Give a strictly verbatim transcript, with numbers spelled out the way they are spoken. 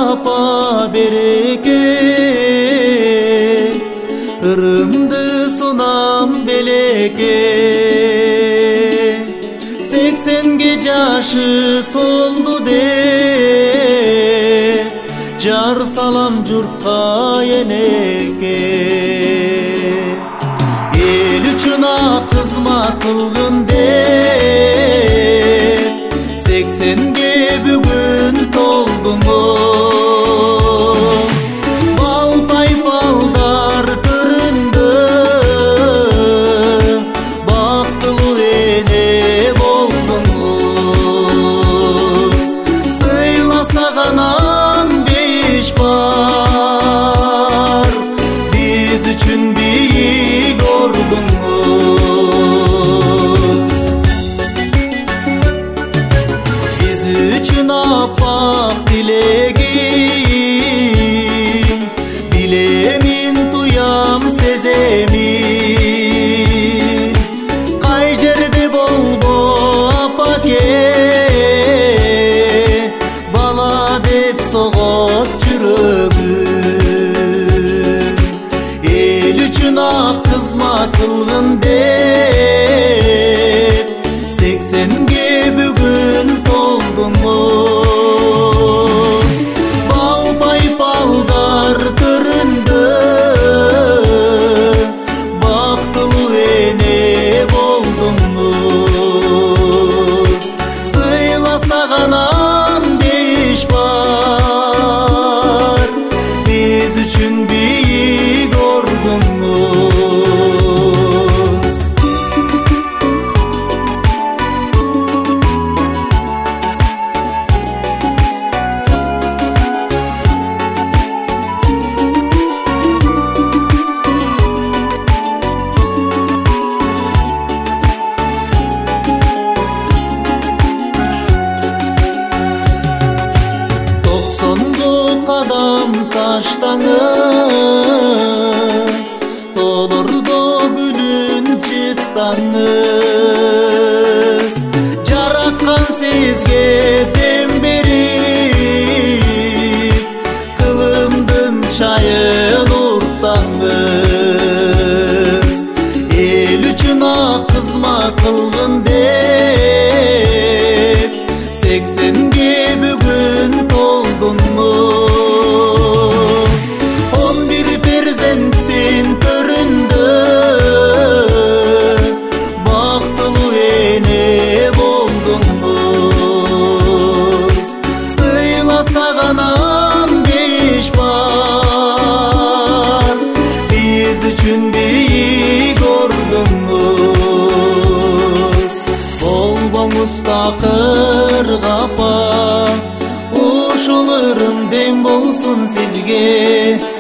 апа береке, ырымды сунам белеке. Сексенге жашы толду деп жар салам журтка энеке. Эл үчүн ак кызмат кылгын деп сексенге бүгүн толдуңуз. Балпай балдар төрүндө бактылуу эне болдуңуз. Сыйласаганан беш бар, биз үчүн бийик ордуңуз. Биз үчүн аппак тилегим, билемин туям сеземин. Кай жерде болбо апаке, бала деп согот жүрөгүм. Эл үчүн ак кызмат кылгын деп сексенге бүгүн толдуңуз. Балпай балдар төрүндө бактылуу эне болдуңуз. Сыйласаганан беш бар, биз үчүн бийик ордуңуз. Токсонго кадам таштаңыз, толордо гүлүн жыттаңыз. Жараткан сезге дем берип, кылымдын чайын урттаңыз. Эл үчүн ак кызмат кылгын деп сексенге бүгүн толдуңуз. Он бир перзенттин төрүндө бактылуу эне болдуңуз. Сыйласаганан беш бар, биз үчүн бийик ордуңуз. Болбоңуз такыр капа, ушул ырым дем болсун сизге.